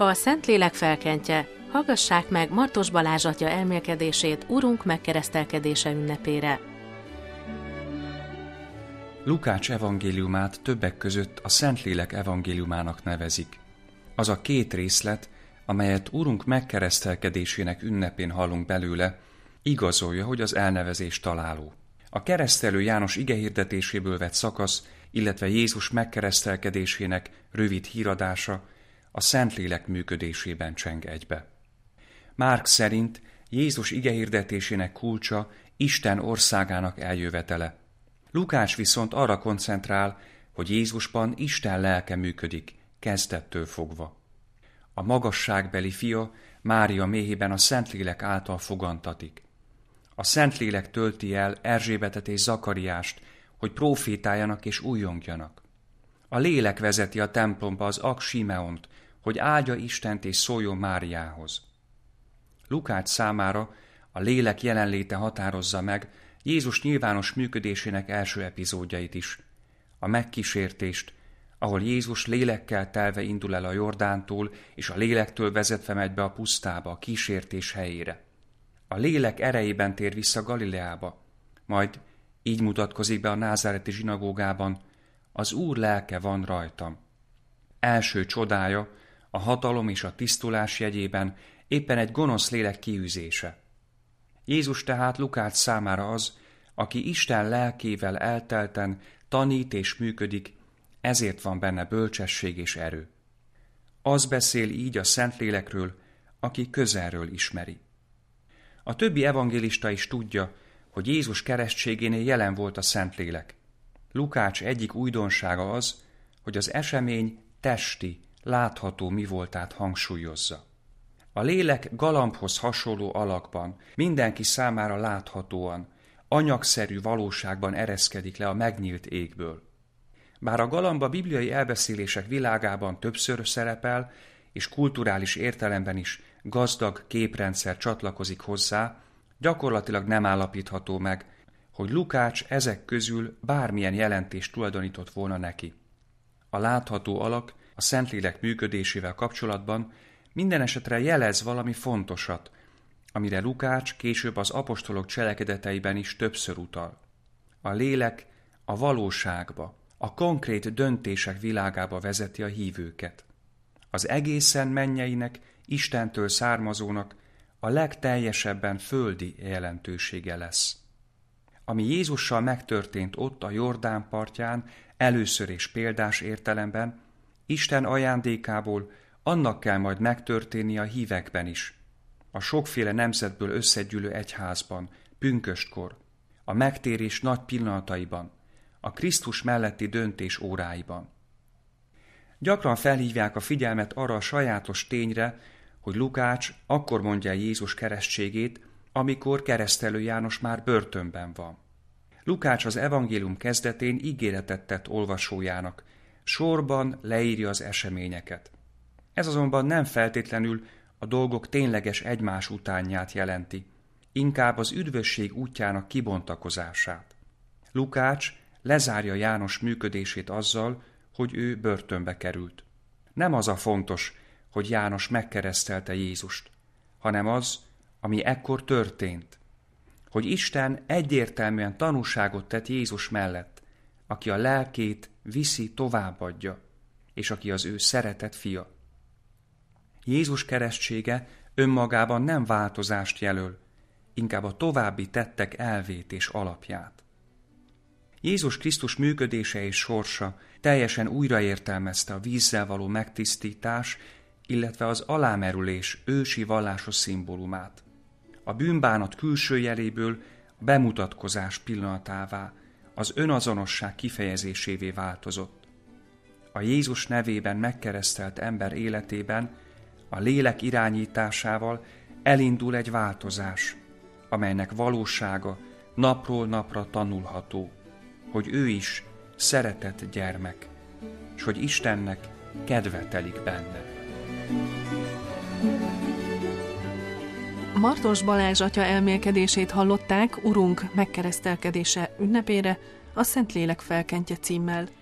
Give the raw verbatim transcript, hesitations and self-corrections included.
A Szentlélek felkentje. Hallgassák meg Martos Balázs atya elmélkedését Urunk megkeresztelkedése ünnepére. Lukács evangéliumát többek között a Szentlélek evangéliumának nevezik. Az a két részlet, amelyet Urunk megkeresztelkedésének ünnepén hallunk belőle, igazolja, hogy az elnevezés találó. A keresztelő János igehirdetéséből vett szakasz, illetve Jézus megkeresztelkedésének rövid híradása a Szentlélek működésében cseng egybe. Márk szerint Jézus igehirdetésének kulcsa Isten országának eljövetele. Lukács viszont arra koncentrál, hogy Jézusban Isten lelke működik, kezdettől fogva. A magasságbeli fia Mária méhében a Szentlélek által fogantatik. A Szentlélek tölti el Erzsébetet és Zakariást, hogy prófétáljanak és újjongjanak. A lélek vezeti a templomba az ag Simeont, hogy áldja Istent és szóljon Máriához. Lukács számára a lélek jelenléte határozza meg Jézus nyilvános működésének első epizódjait is. A megkísértést, ahol Jézus lélekkel telve indul el a Jordántól, és a lélektől vezetve megy be a pusztába, a kísértés helyére. A lélek erejében tér vissza Galileába, majd így mutatkozik be a názáreti zsinagógában: az Úr lelke van rajtam. Első csodája, a hatalom és a tisztulás jegyében éppen egy gonosz lélek kiűzése. Jézus tehát Lukács számára az, aki Isten lelkével eltelten tanít és működik, ezért van benne bölcsesség és erő. Az beszél így a Szentlélekről, aki közelről ismeri. A többi evangélista is tudja, hogy Jézus keresztségénél jelen volt a Szentlélek. Lukács egyik újdonsága az, hogy az esemény testi, látható mivoltát hangsúlyozza. A lélek galambhoz hasonló alakban, mindenki számára láthatóan, anyagszerű valóságban ereszkedik le a megnyílt égből. Bár a galamb a bibliai elbeszélések világában többször szerepel, és kulturális értelemben is gazdag képrendszer csatlakozik hozzá, gyakorlatilag nem állapítható meg, hogy Lukács ezek közül bármilyen jelentést tulajdonított volna neki. A látható alak a Szentlélek működésével kapcsolatban minden esetre jelez valami fontosat, amire Lukács később az apostolok cselekedeteiben is többször utal. A lélek a valóságba, a konkrét döntések világába vezeti a hívőket. Az egészen mennyeinek, Istentől származónak a legteljesebben földi jelentősége lesz. Ami Jézussal megtörtént ott a Jordán partján, először és példás értelemben, Isten ajándékából annak kell majd megtörténnie a hívekben is, a sokféle nemzetből összegyűlő egyházban, pünköstkor, a megtérés nagy pillanataiban, a Krisztus melletti döntés óráiban. Gyakran felhívják a figyelmet arra a sajátos tényre, hogy Lukács akkor mondja Jézus keresztségét, amikor keresztelő János már börtönben van. Lukács az evangélium kezdetén ígéretet tett olvasójának, sorban leírja az eseményeket. Ez azonban nem feltétlenül a dolgok tényleges egymás utánját jelenti, inkább az üdvösség útjának kibontakozását. Lukács lezárja János működését azzal, hogy ő börtönbe került. Nem az a fontos, hogy János megkeresztelte Jézust, hanem az, ami ekkor történt, hogy Isten egyértelműen tanúságot tett Jézus mellett, aki a lelkét viszi, továbbadja, és aki az ő szeretett fia. Jézus keresztsége önmagában nem változást jelöl, inkább a további tettek elvét és alapját. Jézus Krisztus működése és sorsa teljesen újraértelmezte a vízzel való megtisztítás, illetve az alámerülés ősi vallásos szimbólumát. A bűnbánat külső jeléből a bemutatkozás pillanatává, az önazonosság kifejezésévé változott. A Jézus nevében megkeresztelt ember életében a lélek irányításával elindul egy változás, amelynek valósága napról napra tanulható, hogy ő is szeretett gyermek, és hogy Istennek kedve telik benne. Martos Balázs atya elmélkedését hallották Urunk megkeresztelkedése ünnepére a Szentlélek felkentje címmel.